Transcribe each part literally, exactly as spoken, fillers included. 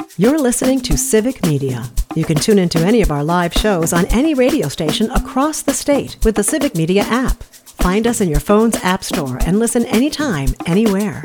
You're listening to Civic Media. You can tune into any of our live shows on any radio station across the state with the Civic Media app. Find us in your phone's app store and listen anytime, anywhere.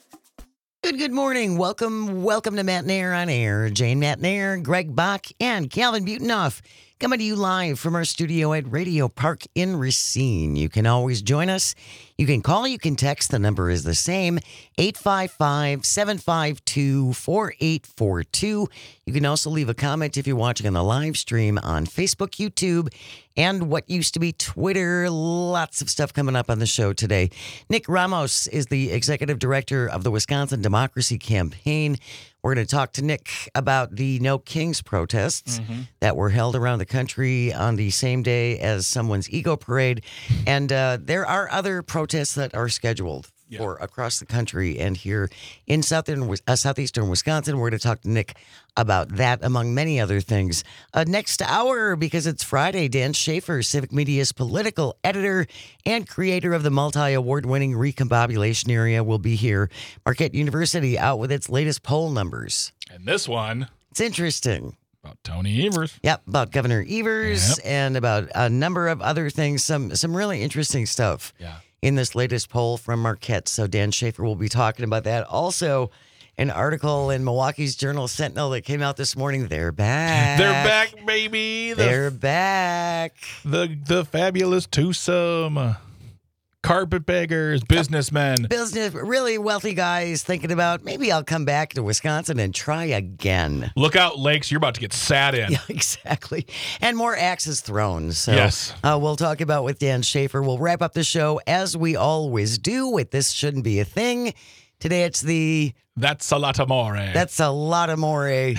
Good, good morning. Welcome, welcome to Matt Nair on Air. Jane Matt Nair, Greg Bach, and Calvin Butenoff coming to you live from our studio at Radio Park in Racine. You can always join us. You can call, you can text. The number is the same, eight five five, seven five two, four eight four two. You can also leave a comment if you're watching on the live stream on Facebook, YouTube, and what used to be Twitter. Lots of stuff coming up on the show today. Nick Ramos is the executive director of the Wisconsin Democracy Campaign. We're going to talk to Nick about the No Kings protests mm-hmm. that were held around the country on the same day as someone's ego parade. And uh, there are other protests that are scheduled yeah. for across the country. And here in southern, uh, southeastern Wisconsin, we're going to talk to Nick about that, among many other things. Uh, next hour, because it's Friday, Dan Schaefer, Civic Media's political editor and creator of the multi-award-winning Recombobulation Area, will be here. Marquette University out with its latest poll numbers. And this one, it's interesting. About Tony Evers. Yep, about Governor Evers yep. and about a number of other things. Some some really interesting stuff yeah. in this latest poll from Marquette. So Dan Schaefer will be talking about that. Also, an article in Milwaukee's Journal Sentinel that came out this morning. They're back. They're back, baby. The, They're back. The the fabulous twosome. Carpetbaggers, businessmen. Business, really wealthy guys thinking about, maybe I'll come back to Wisconsin and try again. Look out, Lakes. You're about to get sat in. Yeah, exactly. And more axes thrown. So, yes. Uh, we'll talk about with Dan Schaefer. We'll wrap up the show, as we always do, with This Shouldn't Be a Thing. Today it's the... That's a lot of more. That's a lot of more. uh,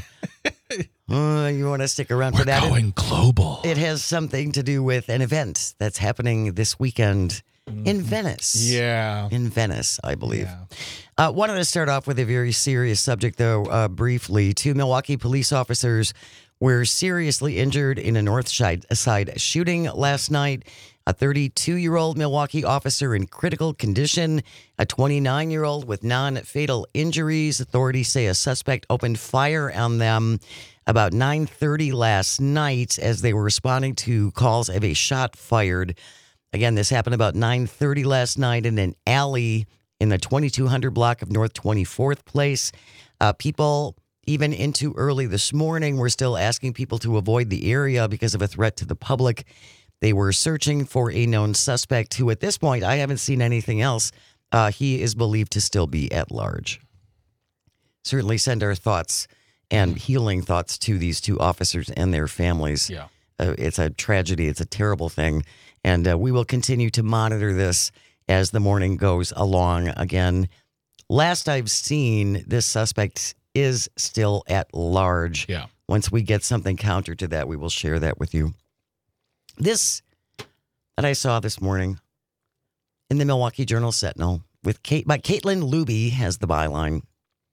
you want to stick around We're for that? We're going it, global. It has something to do with an event that's happening this weekend in Venice. Yeah. In Venice, I believe. Yeah. Uh, wanted to start off with a very serious subject, though, uh, briefly. Two Milwaukee police officers were seriously injured in a North Side shooting last night. A thirty-two-year-old Milwaukee officer in critical condition, a twenty-nine-year-old with non-fatal injuries. Authorities say a suspect opened fire on them about nine thirty last night as they were responding to calls of a shot fired. Again, this happened about nine thirty last night in an alley in the twenty-two hundred block of North twenty-fourth Place. Uh, people, even into early this morning, were still asking people to avoid the area because of a threat to the public. They were searching for a known suspect who, at this point, I haven't seen anything else. Uh, he is believed to still be at large. Certainly send our thoughts and healing thoughts to these two officers and their families. Yeah. Uh, it's a tragedy. It's a terrible thing. And uh, we will continue to monitor this as the morning goes along. Again, last I've seen, this suspect is still at large. Yeah. Once we get something counter to that, we will share that with you. This that I saw this morning in the Milwaukee Journal Sentinel with Kate by Caitlin Luby has the byline.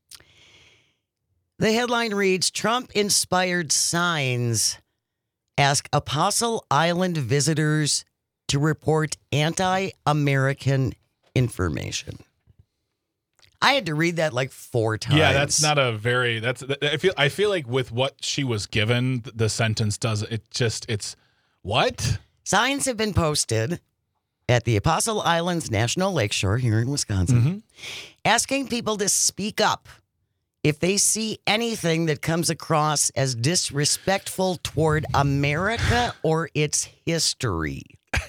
The headline reads, Trump-inspired signs ask Apostle Island visitors to report anti-American information. I had to read that like four times. Yeah, that's not a very, that's, I feel, I feel like with what she was given, the sentence does, it just, it's, what? Signs have been posted at the Apostle Islands National Lakeshore here in Wisconsin, mm-hmm. asking people to speak up if they see anything that comes across as disrespectful toward America or its history.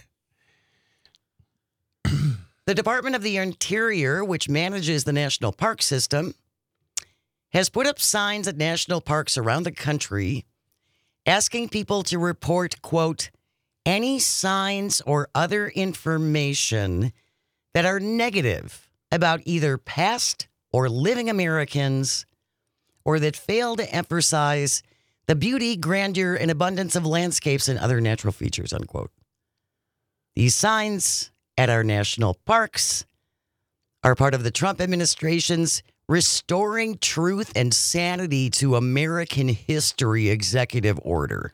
The Department of the Interior, which manages the national park system, has put up signs at national parks around the country asking people to report, quote, any signs or other information that are negative about either past or living Americans or that fail to emphasize the beauty, grandeur, and abundance of landscapes and other natural features, unquote. These signs at our national parks are part of the Trump administration's Restoring Truth and Sanity to American History executive order.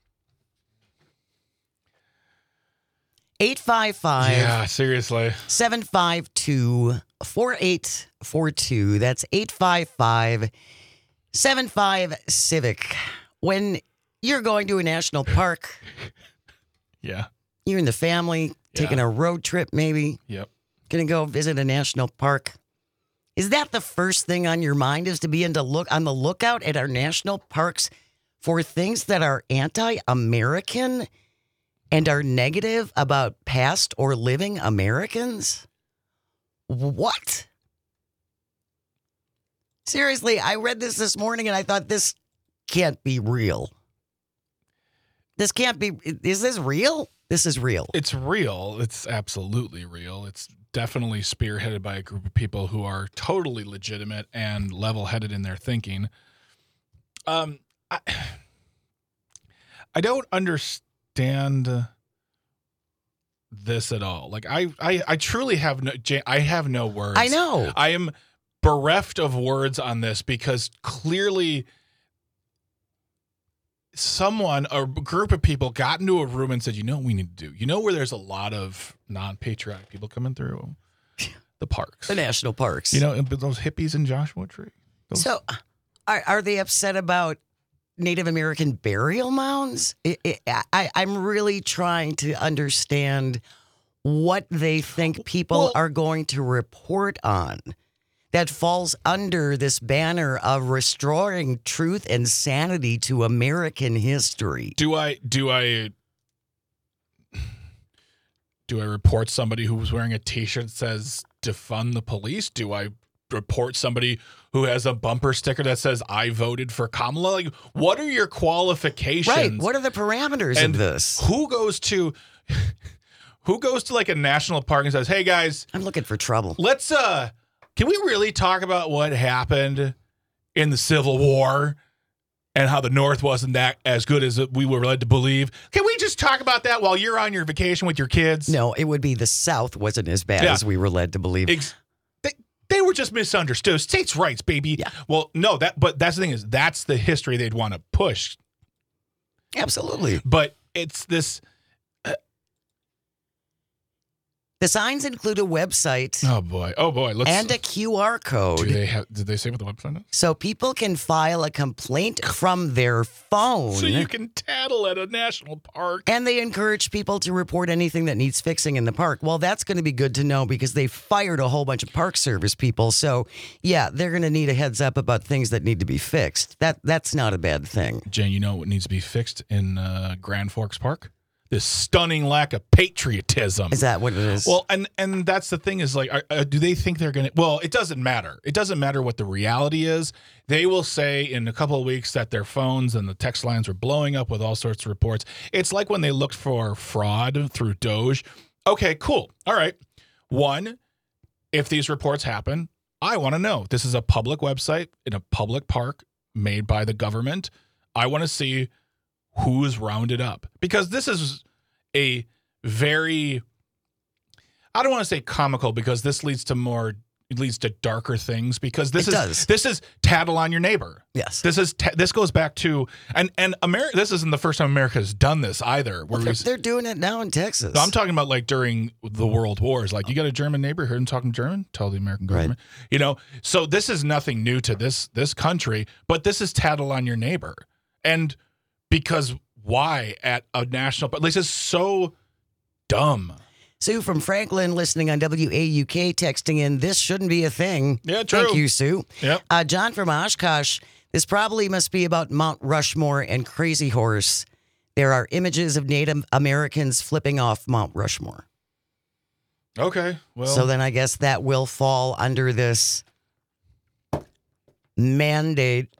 eight five five Yeah, seriously. seven five two, four eight four two. That's eight five five, seven five Civic. When you're going to a national park, Yeah. you're in the family, taking Yeah. a road trip maybe, Yep. going to go visit a national park. Is that the first thing on your mind, is to be into look on the lookout at our national parks for things that are anti-American and are negative about past or living Americans? What? Seriously, I read this this morning and I thought, this can't be real. This can't be, is this real? This is real. It's real. It's absolutely real. It's definitely spearheaded by a group of people who are totally legitimate and level-headed in their thinking. Um, I, I don't understand this at all. Like, I, I, I truly have no, Jane, I have no words. I know. I am bereft of words on this because clearly someone, a group of people got into a room and said, you know what we need to do? You know where there's a lot of non-patriotic people coming through? The parks. The national parks. You know, those hippies in Joshua Tree. Those- So are, are they upset about Native American burial mounds? I, I, I, I'm really trying to understand what they think people Well- are going to report on that falls under this banner of restoring truth and sanity to American history. Do I do I do I report somebody who was wearing a T-shirt that says "defund the police"? Do I report somebody who has a bumper sticker that says "I voted for Kamala"? Like, what are your qualifications? Right. What are the parameters And of this? Who goes to who goes to like a national park and says, "Hey guys, I'm looking for trouble. let's uh can we really talk about what happened in the Civil War and how the North wasn't that as good as we were led to believe? Can we just talk about that while you're on your vacation with your kids?" No, it would be the South wasn't as bad Yeah. as we were led to believe. Ex- they, they were just misunderstood. States' rights, baby. Yeah. Well, no, that but that's the thing is that's the history they'd want to push. Absolutely. But it's this The signs include a website oh boy. Oh boy. Let's and a Q R code. do they have did they say what the website is? So people can file a complaint from their phone. So you can tattle at a national park. And they encourage people to report anything that needs fixing in the park. Well, that's going to be good to know because they fired a whole bunch of Park Service people. So, yeah, they're going to need a heads up about things that need to be fixed. That That's not a bad thing. Jane, you know what needs to be fixed in uh, Grand Forks Park? This stunning lack of patriotism. Is that what it is? Well, and and that's the thing is like, are, uh, do they think they're going to? Well, it doesn't matter. It doesn't matter what the reality is. They will say in a couple of weeks that their phones and the text lines were blowing up with all sorts of reports. It's like when they looked for fraud through Doge. Okay, cool. All right. One, if these reports happen, I want to know. This is a public website in a public park made by the government. I want to see who's rounded up, because this is a very, I don't want to say comical because this leads to more, it leads to darker things because this It is, does. this is tattle on your neighbor. yes. This is, ta- this goes back to, and, and America, this isn't the first time America has done this either. Where They're, we, they're doing it now in Texas. no, I'm talking about like during the world wars, like you got a German neighbor, heard him talking German, tell the American Right. government, you know, so this is nothing new to this, this country, but this is tattle on your neighbor. And because why at a national, but this is so dumb. Sue from Franklin listening on W A U K texting in, this shouldn't be a thing. Yeah, true. Thank you, Sue. Yep. Uh, John from Oshkosh, this probably must be about Mount Rushmore and Crazy Horse. There are images of Native Americans flipping off Mount Rushmore. Okay. Well, So then I guess that will fall under this mandate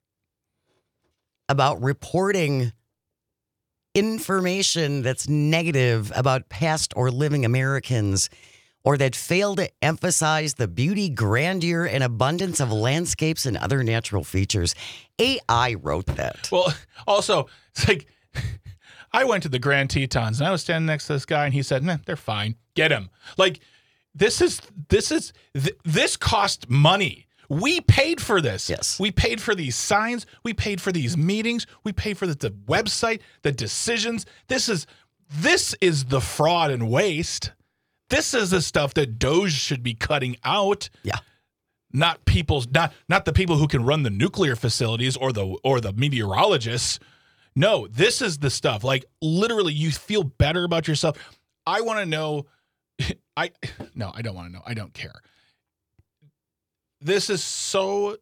about reporting information that's negative about past or living Americans, or that fail to emphasize the beauty, grandeur, and abundance of landscapes and other natural features. A I wrote that. well, also, it's like I went to the Grand Tetons and I was standing next to this guy and he said, "Nah, they're fine. Get him." Like this is this is th- this cost money. We paid for this. Yes. We paid for these signs. We paid for these meetings. We paid for the, the website, the decisions. This is this is the fraud and waste. This is the stuff that Doge should be cutting out. Yeah. not people's not not the people who can run the nuclear facilities or the or the meteorologists. No, this is the stuff. Like literally, you feel better about yourself. I want to know. I no, I don't want to know. I don't care. This is so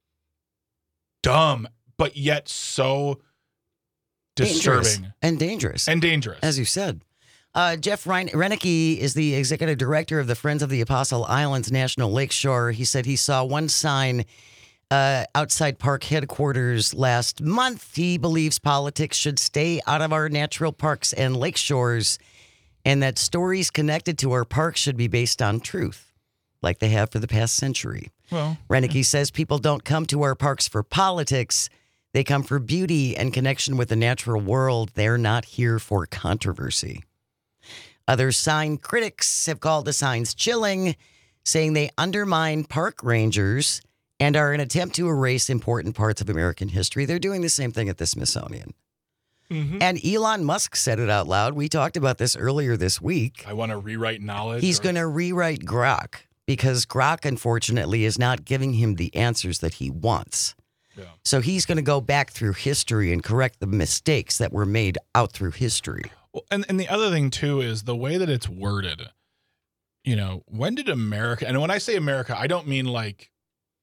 dumb, but yet so disturbing dangerous. and dangerous and dangerous, as you said. Uh, Jeff Rein- Reinecke is the executive director of the Friends of the Apostle Islands National Lakeshore. He said he saw one sign uh, outside park headquarters last month. He believes politics should stay out of our natural parks and lakeshores, and that stories connected to our parks should be based on truth, like they have for the past century. Well, Reinecke says people don't come to our parks for politics. They come for beauty and connection with the natural world. They're not here for controversy. Other sign critics have called the signs chilling, saying they undermine park rangers and are an attempt to erase important parts of American history. They're doing the same thing at the Smithsonian. mm-hmm. And Elon Musk said it out loud. We talked about this earlier this week. I want to rewrite knowledge. He's or- going to rewrite Grok because Grok, unfortunately, is not giving him the answers that he wants. Yeah. So he's going to go back through history and correct the mistakes that were made out through history. Well, and, and the other thing, too, is the way that it's worded. You know, when did America, and when I say America, I don't mean like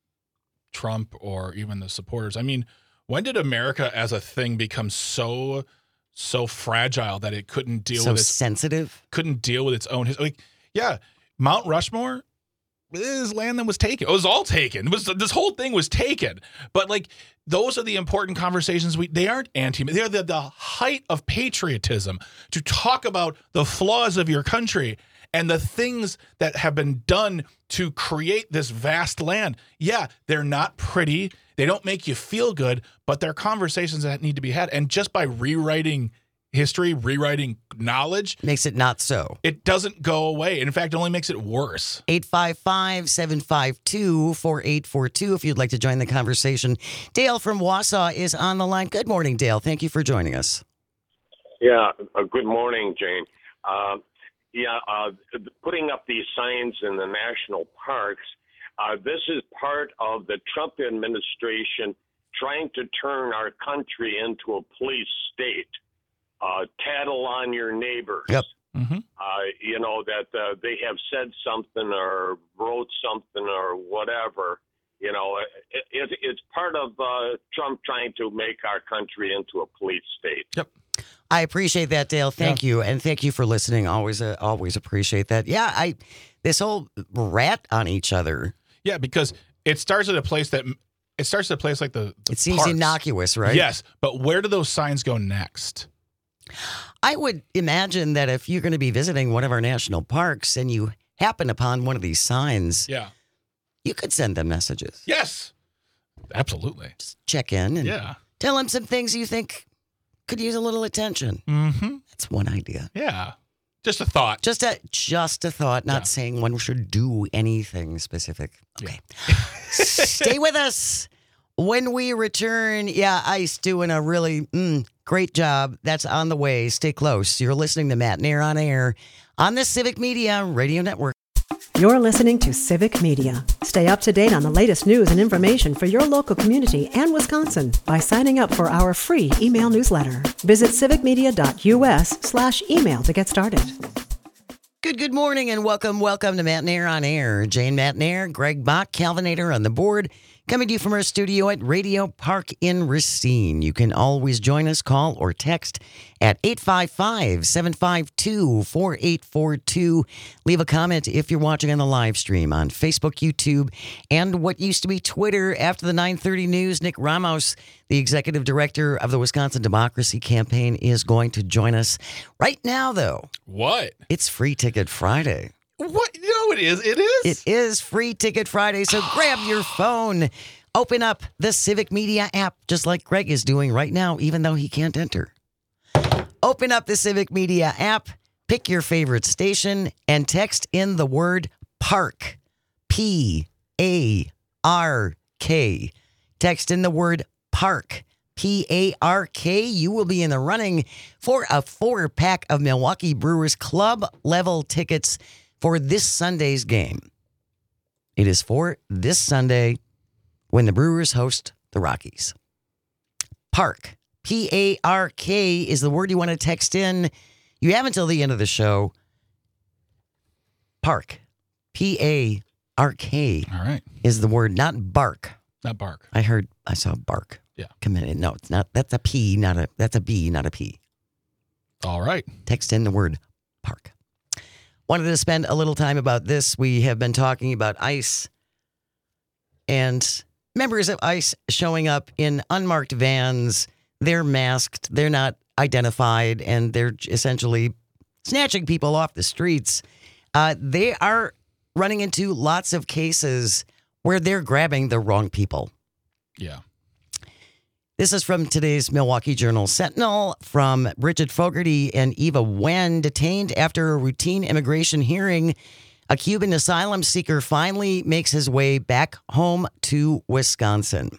Trump or even the supporters. I mean, when did America as a thing become so, so fragile that it couldn't deal So with its, sensitive. couldn't deal with its own history? Like, yeah, Mount Rushmore is land that was taken. It was all taken. It was this whole thing was taken. But like, those are the important conversations. We they aren't anti. They're the, the height of patriotism to talk about the flaws of your country and the things that have been done to create this vast land. Yeah, they're not pretty. They don't make you feel good, but they're conversations that need to be had. And just by rewriting history, rewriting knowledge, Makes it not so. it doesn't go away. In fact, it only makes it worse. eight five five, seven five two, four eight four two if you'd like to join the conversation. Dale from Wausau is on the line. Good morning, Dale. Thank you for joining us. Yeah, uh, good morning, Jane. Uh, yeah, uh, putting up these signs in the national parks, uh, this is part of the Trump administration trying to turn our country into a police state. Uh, tattle on your neighbors. Yep. Mm-hmm. Uh, you know, that uh, they have said something or wrote something or whatever. You know, it, it, it's part of uh, Trump trying to make our country into a police state. Yep. I appreciate that, Dale. Thank you. And thank you for listening. Always, uh, always appreciate that. Yeah, I this whole rat on each other. Yeah, because it starts at a place that it starts at a place like the, the It seems parks. innocuous, right? Yes, but where do those signs go next? I would imagine that if you're going to be visiting one of our national parks and you happen upon one of these signs, Yeah. you could send them messages. Yes. Absolutely. Just check in and Yeah. tell them some things you think could use a little attention. Mm-hmm. That's one idea. Yeah. Just a thought. Just a just a thought, not Yeah. saying one should do anything specific. Okay. Stay with us. When we return, yeah, Ice doing a really mm, great job. That's on the way. Stay close. You're listening to Matt Nair on Air on the Civic Media Radio Network. You're listening to Civic Media. Stay up to date on the latest news and information for your local community and Wisconsin by signing up for our free email newsletter. Visit civicmedia.us slash email to get started. Good, good morning and welcome, welcome to Matt Nair on Air. Jane Matt Nair, Greg Bach, Calvinator on the board. Coming to you from our studio at Radio Park in Racine. You can always join us, call or text at eight five five, seven five two, four eight four two. Leave a comment if you're watching on the live stream on Facebook, YouTube, and what used to be Twitter. After the nine thirty news, Nick Ramos, the executive director of the Wisconsin Democracy Campaign, is going to join us. Right now, though, What? it's Free Ticket Friday. What? No, it is. It is. It is Free Ticket Friday, so grab your phone, open up the Civic Media app, just like Greg is doing right now, even though he can't enter. Open up the Civic Media app, pick your favorite station, and text in the word PARK. P A R K. Text in the word PARK. P A R K. You will be in the running for a four-pack of Milwaukee Brewers club-level tickets for this Sunday's game. It is for this Sunday when the Brewers host the Rockies. Park. P A R K is the word you want to text in. You have until the end of the show. Park. P A R K. All right. Is the word, not bark. Not bark. I heard, I saw bark. Yeah. Come in. No, it's not. That's a P, not a, that's a B, not a P. All right. Text in the word park. Wanted to spend a little time about this. We have been talking about ICE and members of ICE showing up in unmarked vans. They're masked. They're not identified, and they're essentially snatching people off the streets. Uh, they are running into lots of cases where they're grabbing the wrong people. Yeah. This is from today's Milwaukee Journal Sentinel from Bridget Fogarty and Eva Wen. Detained after a routine immigration hearing, a Cuban asylum seeker finally makes his way back home to Wisconsin.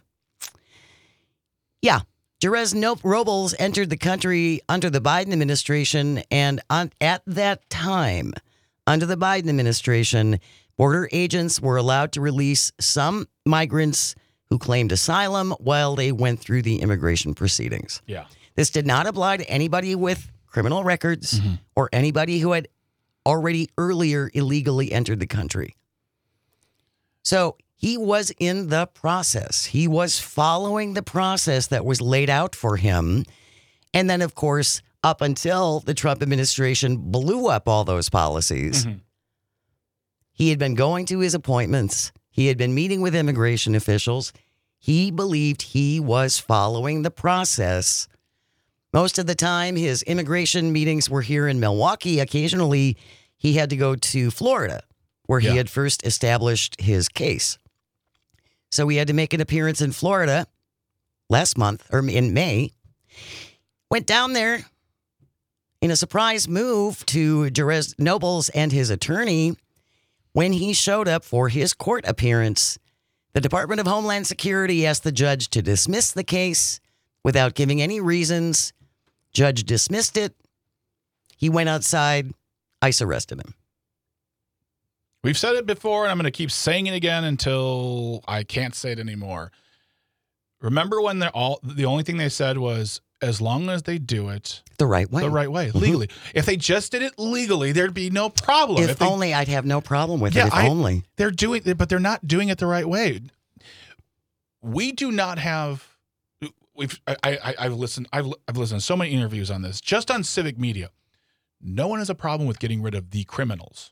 Yeah, Jerez Robles entered the country under the Biden administration, and on, at that time, under the Biden administration, border agents were allowed to release some migrants who claimed asylum while they went through the immigration proceedings. Yeah. This did not apply to anybody with criminal records mm-hmm. or anybody who had already earlier illegally entered the country. So he was in the process. He was following the process that was laid out for him. And then, of course, up until the Trump administration blew up all those policies, mm-hmm. he had been going to his appointments. He had been meeting with immigration officials. He believed he was following the process. Most of the time, his immigration meetings were here in Milwaukee. Occasionally, he had to go to Florida, where yeah. he had first established his case. So he had to make an appearance in Florida last month, or in May. Went down there in a surprise move to Jerez Nobles and his attorney. When he showed up for his court appearance, the Department of Homeland Security asked the judge to dismiss the case without giving any reasons. Judge dismissed it. He went outside. ICE arrested him. We've said it before, and I'm going to keep saying it again until I can't say it anymore. Remember when they're all the only thing they said was, as long as they do it the right way, the right way, mm-hmm. legally. If they just did it legally, there'd be no problem. If, if they, only I'd have no problem with yeah, it. If I, only they're doing it, but they're not doing it the right way. We do not have. We've. I. I I've listened. I've. I've listened to so many interviews on this, just on civic media. No one has a problem with getting rid of the criminals.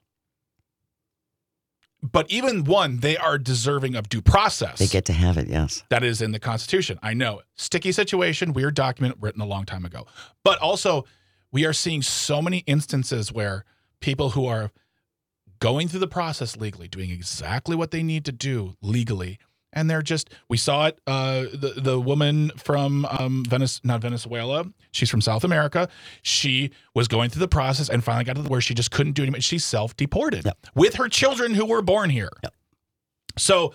But even one, they are deserving of due process. They get to have it, yes. That is in the Constitution. I know. Sticky situation, weird document written a long time ago. But also, we are seeing so many instances where people who are going through the process legally, doing exactly what they need to do legally, and they're just, we saw it, uh, the, the woman from um, Venice, not Venezuela, she's from South America. She was going through the process and finally got to where she just couldn't do it. She's self-deported yep. with her children who were born here. Yep. So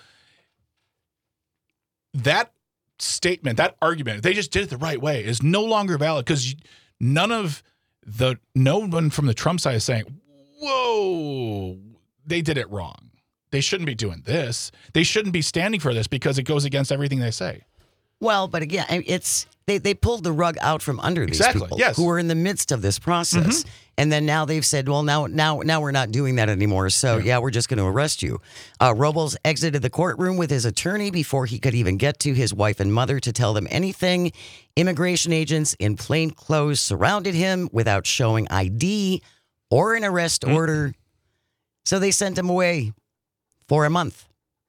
that statement, that argument, they just did it the right way, is no longer valid because none of the, no one from the Trump side is saying, whoa, they did it wrong. They shouldn't be doing this. They shouldn't be standing for this because it goes against everything they say. Well, but again, it's they, they pulled the rug out from under these exactly, people yes. who were in the midst of this process. Mm-hmm. And then now they've said, well, now now now we're not doing that anymore. So, yeah, yeah we're just going to arrest you. Uh, Robles exited the courtroom with his attorney before he could even get to his wife and mother to tell them anything. Immigration agents in plain clothes surrounded him without showing I D or an arrest mm-hmm. order. So they sent him away. For a month.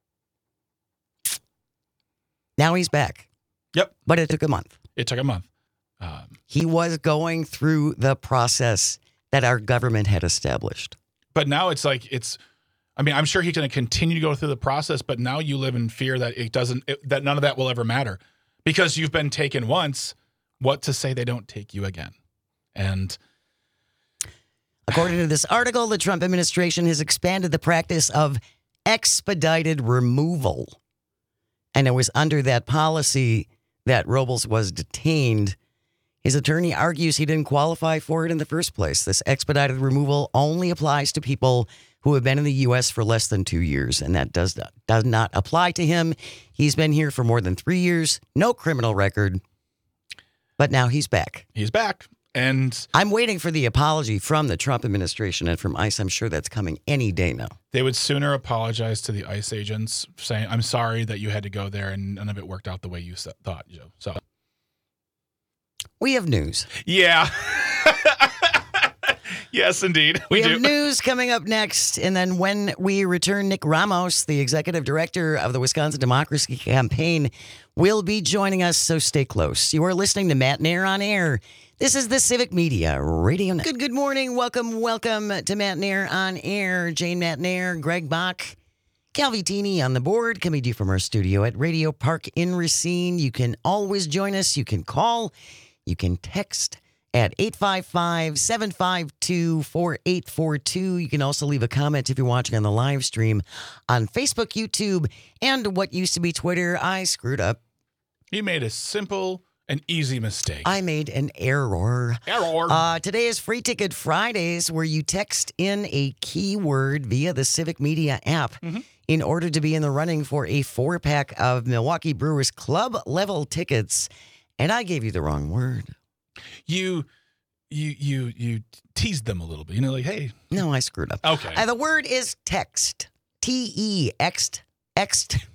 Now he's back. Yep. But it took a month. It took a month. Um, he was going through the process that our government had established. But now it's like, it's, I mean, I'm sure he's going to continue to go through the process, but now you live in fear that it doesn't, it, that none of that will ever matter. Because you've been taken once, what to say they don't take you again? And according to this article, the Trump administration has expanded the practice of expedited removal. And it was under that policy that Robles was detained. His attorney argues he didn't qualify for it in the first place. This expedited removal only applies to people who have been in the U S for less than two years, and that does not, does not apply to him. He's been here for more than three years, no criminal record, but now he's back. He's back. And I'm waiting for the apology from the Trump administration and from ICE. I'm sure that's coming any day now. they would sooner apologize to the ICE agents, saying, I'm sorry that you had to go there and none of it worked out the way you s- thought, Joe. So, We have news. yeah. Yes, indeed. We, We, have do. news coming up next. And then when we return, Nick Ramos, the executive director of the Wisconsin Democracy Campaign, will be joining us. So stay close. You are listening to Matt Nair on Air. This is the Civic Media Radio. Good, good morning. Welcome, welcome to Matt Nair on Air. Jane Matt Nair, Greg Bach, Calvitini on the board, coming to you from our studio at Radio Park in Racine. You can always join us. You can call. You can text at eight five five, seven five two, four eight four two. You can also leave a comment if you're watching on the live stream on Facebook, YouTube, and what used to be Twitter. I screwed up. You made a simple and easy mistake. I made an error. Error. Uh, today is Free Ticket Fridays, where you text in a keyword via the Civic Media app Mm-hmm. in order to be in the running for a four-pack of Milwaukee Brewers club-level tickets. And I gave you the wrong word. you, you, you, you teased them a little bit. You know, like, hey, No, I screwed up. okay. Uh, the word is text. T E X T. X T.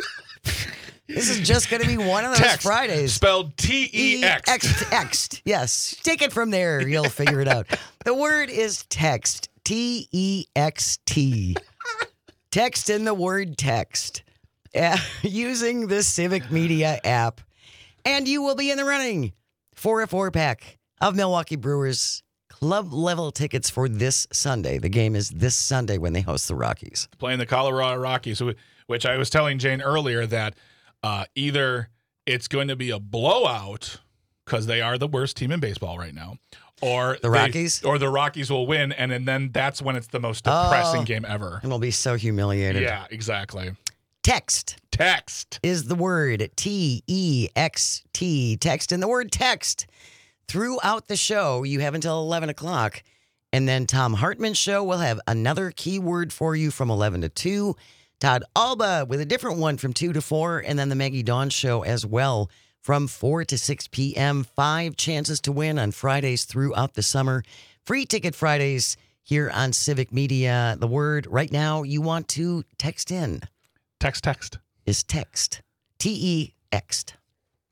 This is just going to be one of those Text, Fridays. spelled T E X. X. X. Yes. Take it from there. You'll figure it out. The word is text. T E X T. Text in the word text. Uh, using the Civic Media app. And you will be in the running for a four-pack of Milwaukee Brewers club-level tickets for this Sunday. The game is this Sunday when they host the Rockies. Playing the Colorado Rockies, wh- which I was telling Jane earlier that uh, either it's going to be a blowout because they are the worst team in baseball right now, or The they- Rockies? or the Rockies will win, and, and then that's when it's the most depressing Oh. game ever. And we'll be so humiliated. Yeah, exactly. Text Text. is the word T E X T. Text in the word text. Throughout the show, you have until eleven o'clock. And then Tom Hartman's show will have another keyword for you from eleven to two. Todd Alba with a different one from two to four. And then the Maggie Dawn show as well from four to six p.m. Five chances to win on Fridays throughout the summer. Free Ticket Fridays here on Civic Media. The word right now you want to text in Text, text. is text. T E X T.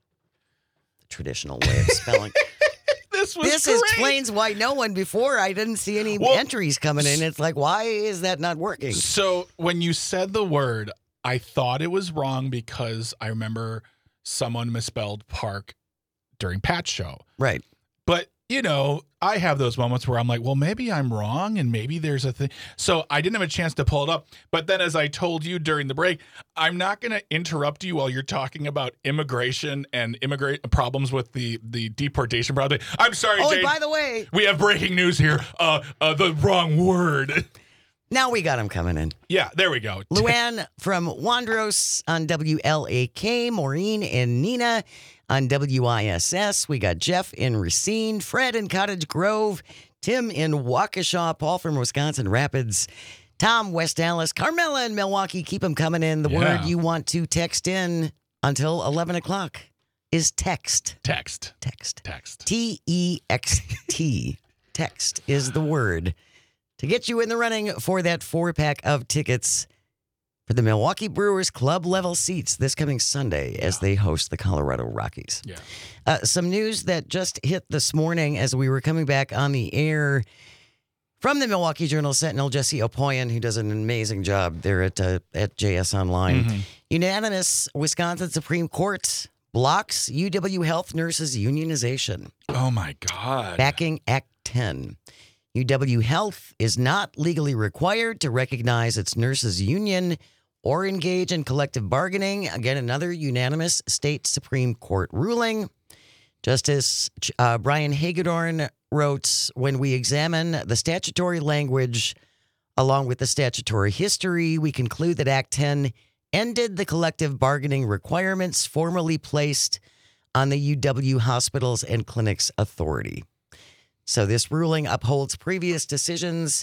The traditional way of spelling. This was This great. explains why no one before I didn't see any Well, entries coming in. It's like, why is that not working? So when you said the word, I thought it was wrong because I remember someone misspelled park during Pat's show. Right. But, you know, I have those moments where I'm like, well, maybe I'm wrong and maybe there's a thing. So I didn't have a chance to pull it up. But then as I told you during the break, I'm not going to interrupt you while you're talking about immigration and immigrant problems with the, the deportation project. I'm sorry, Oh, Jane. and by the way, We have breaking news here. Uh, uh, the wrong word. now we got him coming in. Yeah, there we go. Luann from Wandros on W L A K, Maureen and Nina on W I S S. We got Jeff in Racine, Fred in Cottage Grove, Tim in Waukesha, Paul from Wisconsin Rapids, Tom, West Dallas, Carmela in Milwaukee. Keep them coming in. The Yeah. word you want to text in until eleven o'clock is text. Text. Text. Text. T E X T. Text is the word to get you in the running for that four-pack of tickets for the Milwaukee Brewers club-level seats this coming Sunday as they host the Colorado Rockies. Yeah. Uh, some news that just hit this morning as we were coming back on the air from the Milwaukee Journal-Sentinel, Jesse Opoyan, who does an amazing job there at uh, at J S Online. Mhm. Unanimous Wisconsin Supreme Court blocks U W Health Nurses unionization, Oh my God. backing Act ten. U W Health is not legally required to recognize its nurses union or engage in collective bargaining. Again, another unanimous state Supreme Court ruling. Justice uh, Brian Hagedorn wrote, when we examine the statutory language along with the statutory history, we conclude that Act ten ended the collective bargaining requirements formerly placed on the U W Hospitals and Clinics Authority. So this ruling upholds previous decisions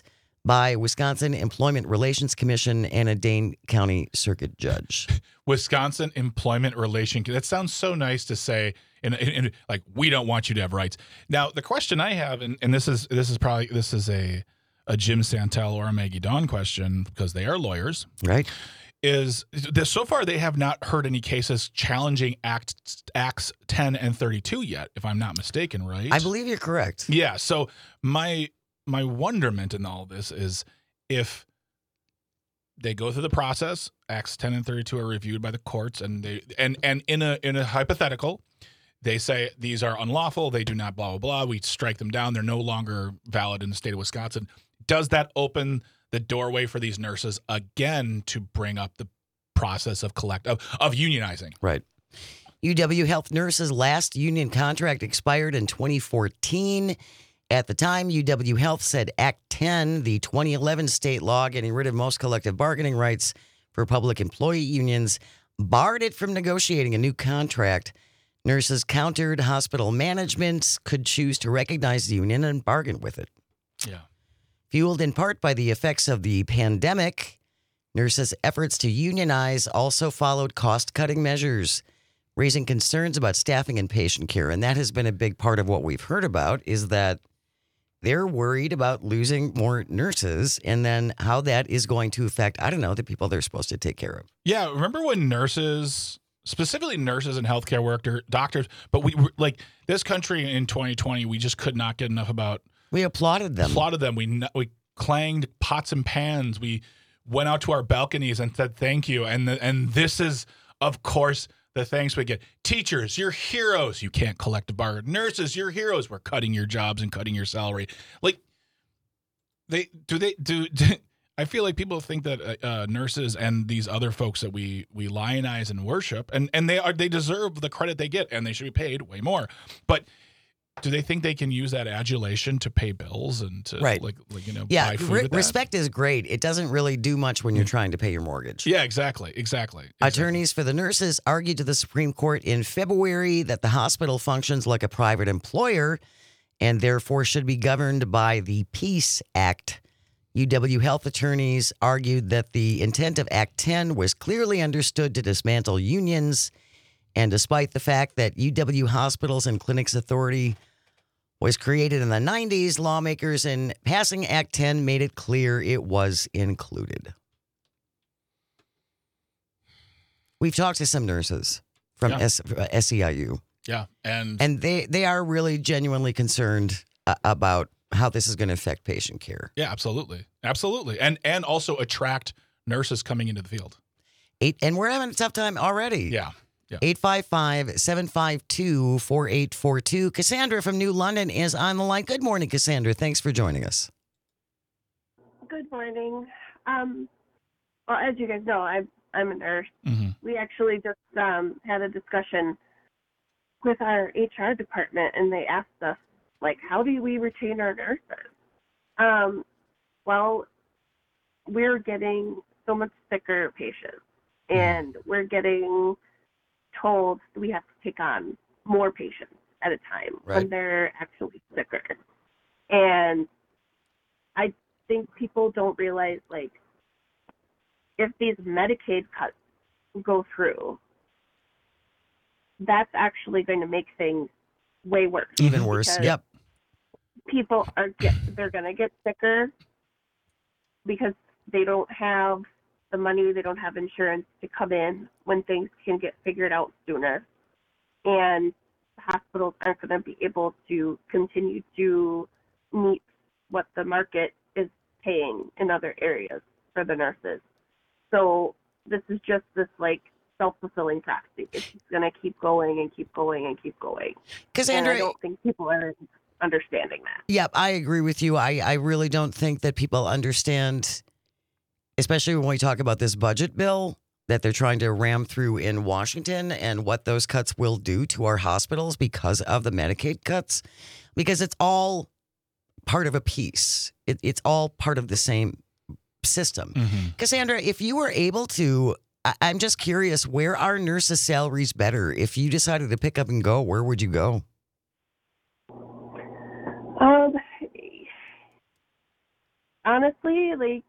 by Wisconsin Employment Relations Commission and a Dane County Circuit Judge. Wisconsin Employment Relation. That sounds so nice to say. In, in, in, like, we don't want you to have rights. Now, the question I have, and, and this is this is probably this is a a Jim Santel or a Maggie Dawn question because they are lawyers, right? Is this, so far they have not heard any cases challenging Act, Acts ten and thirty-two yet, if I'm not mistaken, right? I believe you're correct. Yeah. So my my wonderment in all this is if they go through the process, Acts ten and thirty-two are reviewed by the courts, and they and and in a in a hypothetical, they say these are unlawful, they do not blah, blah, blah. We strike them down. They're no longer valid in the state of Wisconsin. Does that open the doorway for these nurses again to bring up the process of collect of, of unionizing? Right. U W Health nurses' last union contract expired in twenty fourteen. At the time, U W Health said Act ten, the twenty eleven state law getting rid of most collective bargaining rights for public employee unions, barred it from negotiating a new contract. Nurses countered hospital management could choose to recognize the union and bargain with it. Yeah. Fueled in part by the effects of the pandemic, nurses' efforts to unionize also followed cost-cutting measures, raising concerns about staffing and patient care. And that has been a big part of what we've heard about, is that they're worried about losing more nurses and then how that is going to affect, I don't know, the people they're supposed to take care of. Yeah. Remember when nurses, specifically nurses and healthcare workers, doctors, but we were like this country in twenty twenty, we just could not get enough about. We applauded them. Applauded them. We we clanged pots and pans. We went out to our balconies and said thank you. And the, and this is, of course, the thanks we get. Teachers, you're heroes. You can't collect a bargain. Nurses, you're heroes. We're cutting your jobs and cutting your salary. Like they do they do. do I feel like people think that uh, nurses and these other folks that we we lionize and worship, and and they are they deserve the credit they get, and they should be paid way more. But do they think they can use that adulation to pay bills and to right. like, like you know yeah, buy food re- with that? Respect is great. It doesn't really do much when you're Mm. trying to pay your mortgage. Yeah, exactly, exactly. exactly. Attorneys for the nurses argued to the Supreme Court in February that the hospital functions like a private employer and therefore should be governed by the Peace Act. U W Health attorneys argued that the intent of Act ten was clearly understood to dismantle unions, and despite the fact that U W Hospitals and Clinics Authority was created in the nineties, lawmakers in passing Act ten made it clear it was included. We've talked to some nurses from Yeah. S- uh, S E I U, Yeah, and and they, they are really genuinely concerned uh, about how this is going to affect patient care. yeah, absolutely, absolutely, and and also attract nurses coming into the field. Eight, and we're having a tough time already. Yeah, yeah. eight five five, seven five two, four eight four two. Cassandra from New London is on the line. Good morning, Cassandra. Thanks for joining us. Good morning. Um, well, as you guys know, I'm, I'm a nurse. Mm-hmm. We actually just um, had a discussion with our H R department, and they asked us, like, how do we retain our nurses? Um, well, we're getting so much sicker patients, and we're getting told we have to take on more patients at a time Right. when they're actually sicker. And I think people don't realize, like, if these Medicaid cuts go through, that's actually going to make things way worse. Even worse. Because Yep. people are get they're going to get sicker because they don't have the money, they don't have insurance to come in when things can get figured out sooner. And hospitals aren't going to be able to continue to meet what the market is paying in other areas for the nurses. So this is just this, like, self-fulfilling prophecy. It's just going to keep going and keep going and keep going. Cassandra, And I don't think people are understanding that. Yep, I agree with you. I, I really don't think that people understand, especially when we talk about this budget bill that they're trying to ram through in Washington and what those cuts will do to our hospitals because of the Medicaid cuts, because it's all part of a piece. It, it's all part of the same system. Mm-hmm. Cassandra, if you were able to, I, I'm just curious, where are nurses' salaries better? If you decided to pick up and go, where would you go? honestly, like,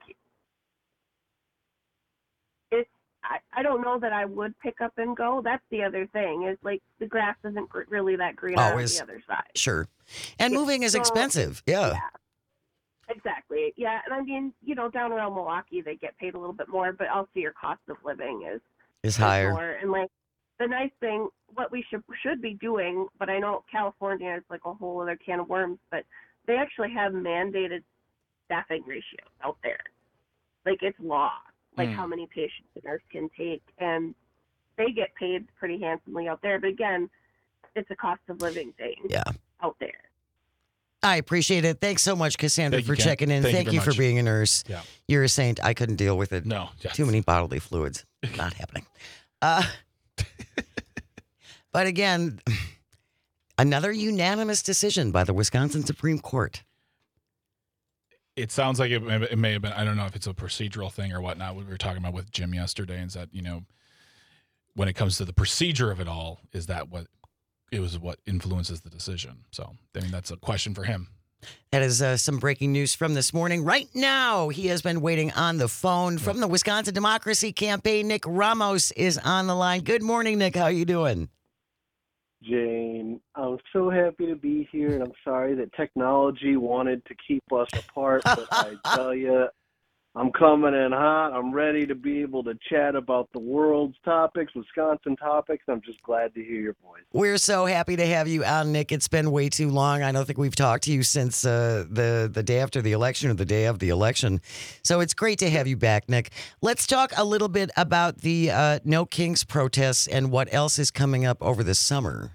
it's, I, I don't know that I would pick up and go. That's the other thing, is like the grass isn't gr- really that green Always. on the other side. Sure. And Yeah, moving is so- expensive. Yeah. Yeah. Exactly. Yeah, and I mean, you know, down around Milwaukee, they get paid a little bit more, but also your cost of living is, Is is higher. more. And like the nice thing, what we should should be doing, but I know California is like a whole other can of worms, but they actually have mandated staffing ratios out there. Like it's law, like Mm. how many patients a nurse can take, and they get paid pretty handsomely out there. But again, it's a cost of living thing Yeah. out there. I appreciate it. Thanks so much, Cassandra, Thank you, for Ken. checking in. Thank you Thank very you for much. being a nurse. Yeah. You're a saint. I couldn't deal with it. No. Yes. Too many bodily fluids. Not happening. Uh, but again, another unanimous decision by the Wisconsin Supreme Court. It sounds like it, may- it may have been, I don't know if it's a procedural thing or whatnot. We were talking about with Jim yesterday is that, you know, when it comes to the procedure of it all, is that what it was what influences the decision? So, I mean, that's a question for him. That is uh, some breaking news from this morning. Right now, he has been waiting on the phone from the Wisconsin Democracy Campaign. Nick Ramos is on the line. Good morning, Nick. How are you doing? Jane, I'm so happy to be here, and I'm sorry that technology wanted to keep us apart, but I tell you, I'm coming in hot. I'm ready to be able to chat about the world's topics, Wisconsin topics. I'm just glad to hear your voice. We're so happy to have you on, Nick. It's been way too long. I don't think we've talked to you since uh, the, the day after the election or the day of the election. So it's great to have you back, Nick. Let's talk a little bit about the uh, No Kings protests and what else is coming up over the summer.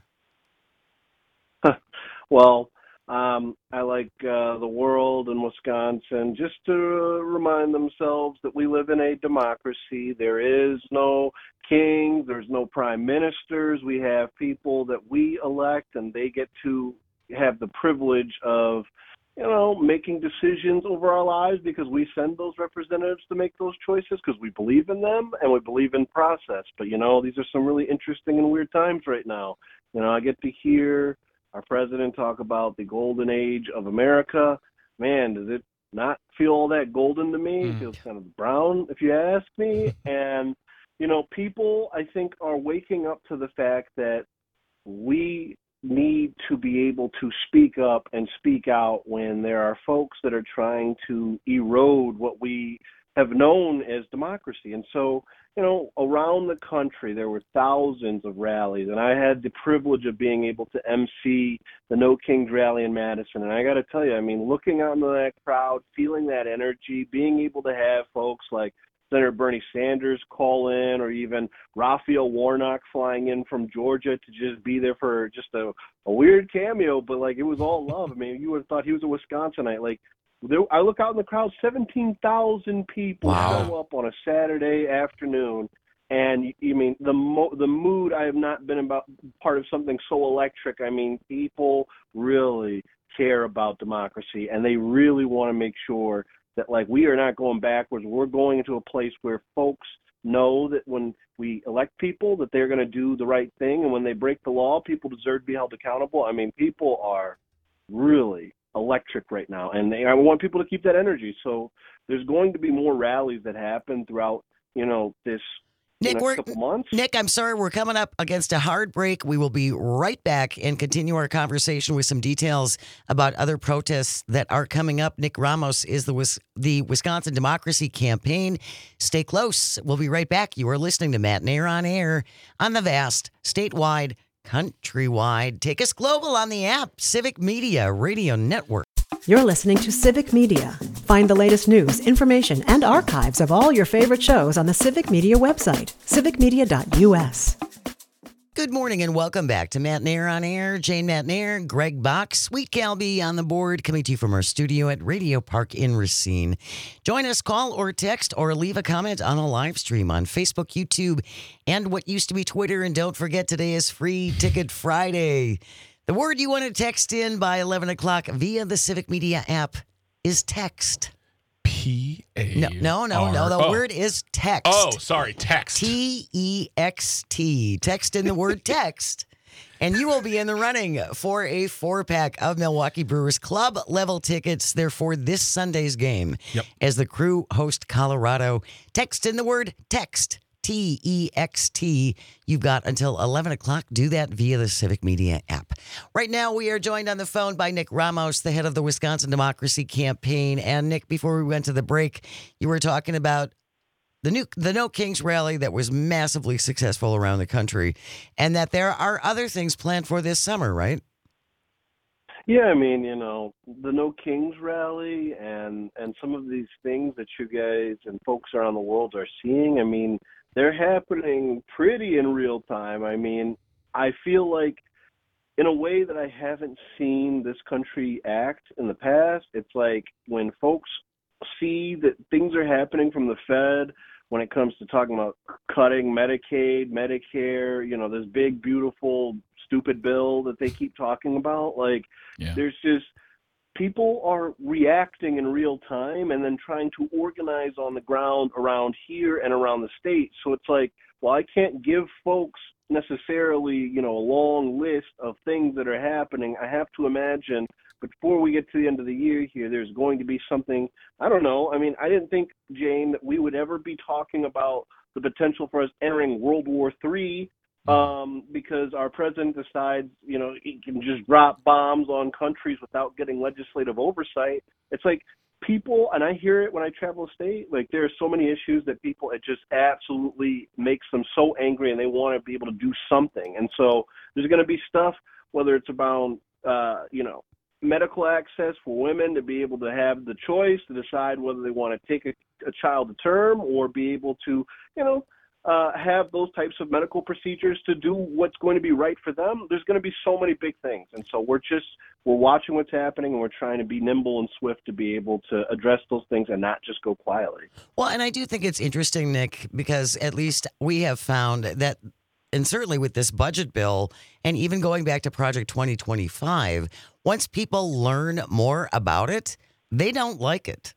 Well, um, I like uh, the world and Wisconsin just to remind themselves that we live in a democracy. There is no king, there's no prime ministers. We have people that we elect, and they get to have the privilege of, you know, making decisions over our lives because we send those representatives to make those choices because we believe in them and we believe in process. But, you know, these are some really interesting and weird times right now. You know, I get to hear our president talk about the golden age of America. Man, does it not feel all that golden to me? It feels kind of brown, if you ask me. And, you know, people, I think, are waking up to the fact that we need to be able to speak up and speak out when there are folks that are trying to erode what we have known as democracy. And so, you know, around the country, there were thousands of rallies, and I had the privilege of being able to emcee the No Kings rally in Madison. And I got to tell you, I mean, looking out into that crowd, feeling that energy, being able to have folks like Senator Bernie Sanders call in, or even Raphael Warnock flying in from Georgia to just be there for just a, a weird cameo, but like it was all love. I mean, you would have thought he was a Wisconsinite. Like, there, I look out in the crowd, seventeen thousand people Wow. show up on a Saturday afternoon, and you, you mean the mo- the mood. I have not been about part of something so electric. I mean, people really care about democracy, and they really want to make sure that, like, we are not going backwards. We're going into a place where folks know that when we elect people that they're going to do the right thing, and when they break the law, people deserve to be held accountable. I mean, people are really electric right now, and they, I want people to keep that energy. So there's going to be more rallies that happen throughout, you know, this Nick, next we're, couple months. Nick, I'm sorry, we're coming up against a hard break. We will be right back and continue our conversation with some details about other protests that are coming up. Nick Ramos is the Wis- the Wisconsin Democracy Campaign. Stay close. We'll be right back. You are listening to Matt Nair on Air on the vast, statewide, countrywide, take us global on the app, Civic Media Radio Network. You're listening to Civic Media. Find the latest news, information, and archives of all your favorite shows on the Civic Media website, civic media dot u s. Good morning and welcome back to Matt Nair on Air. Jane Matt Nair, Greg Bach, Sweet Calby on the board, coming to you from our studio at Radio Park in Racine. Join us, call or text or leave a comment on a live stream on Facebook, YouTube, and what used to be Twitter. And don't forget, today is Free Ticket Friday. The word you want to text in by eleven o'clock via the Civic Media app is text. P A. No, no, no, no. The oh. word is text. Oh, sorry, text. T E X T. Text in the word text. And you will be in the running for a four-pack of Milwaukee Brewers Club level tickets. They're for this Sunday's game. Yep. As the Crew host Colorado. Text in the word text, T E X T. You've got until eleven o'clock. Do that via the Civic Media app. Right now, we are joined on the phone by Nick Ramos, the head of the Wisconsin Democracy Campaign. And Nick, before we went to the break, you were talking about the new the No Kings rally that was massively successful around the country, and that there are other things planned for this summer, right? Yeah, I mean, you know, the No Kings rally and and some of these things that you guys and folks around the world are seeing, I mean, they're happening pretty in real time. I mean, I feel like in a way that I haven't seen this country act in the past. It's like when folks see that things are happening from the Fed when it comes to talking about cutting Medicaid, Medicare, you know, this big, beautiful, stupid bill that they keep talking about. Like, Yeah. there's just people are reacting in real time and then trying to organize on the ground around here and around the state. So it's like, well, I can't give folks necessarily, you know, a long list of things that are happening. I have to imagine before we get to the end of the year here, there's going to be something, I don't know. I mean, I didn't think, Jane, that we would ever be talking about the potential for us entering World War Three um, because our president decides, you know, he can just drop bombs on countries without getting legislative oversight. It's like people, and I hear it when I travel the state, like there are so many issues that people, it just absolutely makes them so angry and they want to be able to do something. And so there's going to be stuff, whether it's about, uh, you know, medical access for women to be able to have the choice to decide whether they want to take a, a child to term or be able to, you know, uh, have those types of medical procedures to do what's going to be right for them. There's going to be so many big things. And so we're just, we're watching what's happening and we're trying to be nimble and swift to be able to address those things and not just go quietly. Well, and I do think it's interesting, Nick, because at least we have found that, and certainly with this budget bill, and even going back to Project twenty twenty-five, once people learn more about it, they don't like it.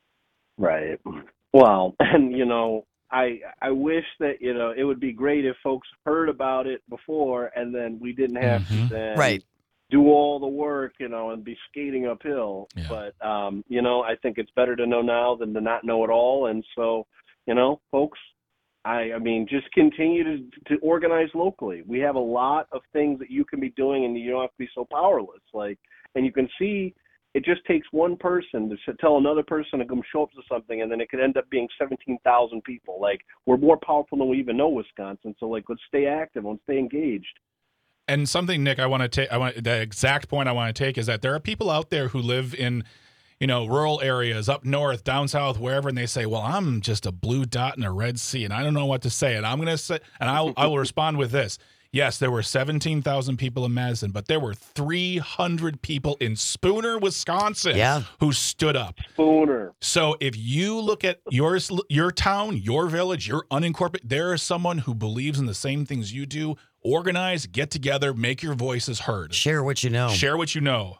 Right. Well, and, you know, I I wish that, you know, it would be great if folks heard about it before and then we didn't have Mhm. to then Right. do all the work, you know, and be skating uphill. Yeah. But, um, you know, I think it's better to know now than to not know at all. And so, you know, folks, I, I mean, just continue to, to organize locally. We have a lot of things that you can be doing and you don't have to be so powerless. Like, and you can see it just takes one person to tell another person to come show up to something, and then it could end up being seventeen thousand people. Like, we're more powerful than we even know Wisconsin. So, like, let's stay active. Let's stay engaged. And something, Nick, I want to take. I want the exact point I want to take is that there are people out there who live in, you know, rural areas up north, down south, wherever, and they say, "Well, I'm just a blue dot in a red sea, and I don't know what to say." And I'm going to say, and I I will respond with this: yes, there were seventeen thousand people in Madison, but there were three hundred people in Spooner, Wisconsin, Yeah. who stood up. Spooner. So if you look at yours, your town, your village, your unincorporated, there is someone who believes in the same things you do. Organize, get together, make your voices heard. Share what you know. Share what you know.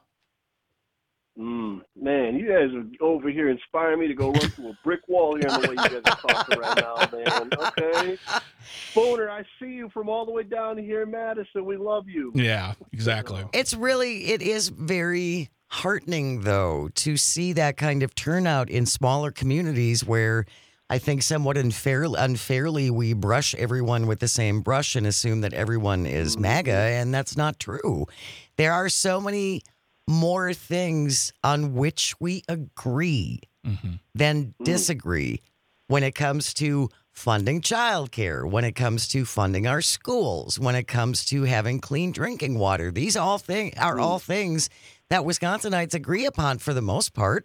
Mm, man, you guys are over here inspiring me to go run through a brick wall here in the way you guys are talking right now, man. Okay. Spooner, I see you from all the way down here in Madison. We love you. Yeah, exactly. It's really, it is very heartening, though, to see that kind of turnout in smaller communities where I think somewhat unfairly, unfairly we brush everyone with the same brush and assume that everyone is MAGA, and that's not true. There are so many more things on which we agree Mm-hmm. than disagree when it comes to funding childcare, when it comes to funding our schools, when it comes to having clean drinking water. These all thing are all things that Wisconsinites agree upon for the most part.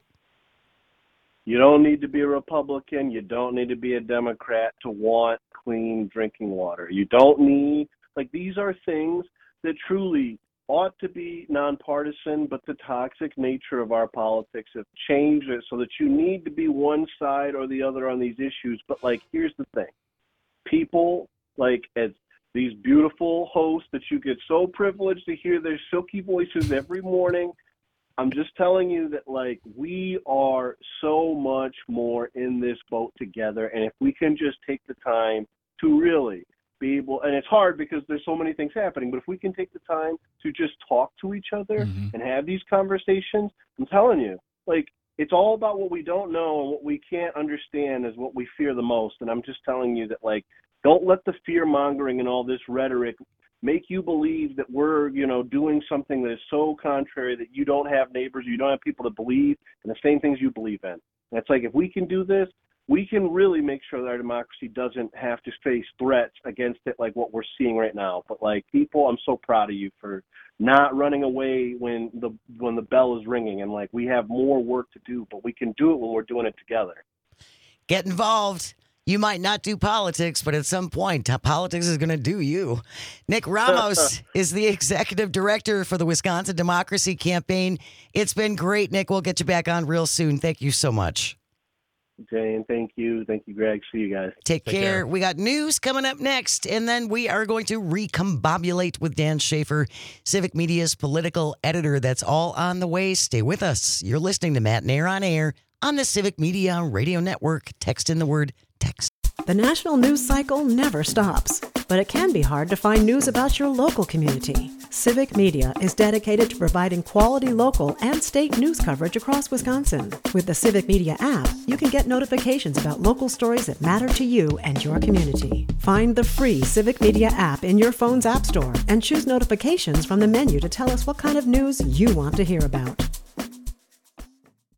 You don't need to be a Republican. You don't need to be a Democrat to want clean drinking water. You don't need, like, these are things that truly ought to be nonpartisan, but the toxic nature of our politics have changed it so that you need to be one side or the other on these issues. But, like, here's the thing. People, like, as these beautiful hosts that you get so privileged to hear their silky voices every morning, I'm just telling you that, like, we are so much more in this boat together. And if we can just take the time to really be able, and it's hard because there's so many things happening, but if we can take the time to just talk to each other Mm-hmm. and have these conversations, I'm telling you, like, it's all about what we don't know, and what we can't understand is what we fear the most. And I'm just telling you that, like, don't let the fear mongering and all this rhetoric make you believe that we're, you know, doing something that is so contrary that you don't have neighbors, you don't have people to believe in the same things you believe in. And it's like, if we can do this, we can really make sure that our democracy doesn't have to face threats against it like what we're seeing right now. But, like, people, I'm so proud of you for not running away when the when the bell is ringing. And, like, we have more work to do, but we can do it when we're doing it together. Get involved. You might not do politics, but at some point, politics is going to do you. Nick Ramos is the executive director for the Wisconsin Democracy Campaign. It's been great, Nick. We'll get you back on real soon. Thank you so much. Jane, thank you. Thank you, Greg. See you guys. Take, Take care. care. We got news coming up next, and then we are going to recombobulate with Dan Schaefer, Civic Media's political editor. That's all on the way. Stay with us. You're listening to Matt Nair on Air on the Civic Media Radio Network. Text in the word text. The national news cycle never stops, but it can be hard to find news about your local community. Civic Media is dedicated to providing quality local and state news coverage across Wisconsin. With the Civic Media app, you can get notifications about local stories that matter to you and your community. Find the free Civic Media app in your phone's app store and choose notifications from the menu to tell us what kind of news you want to hear about.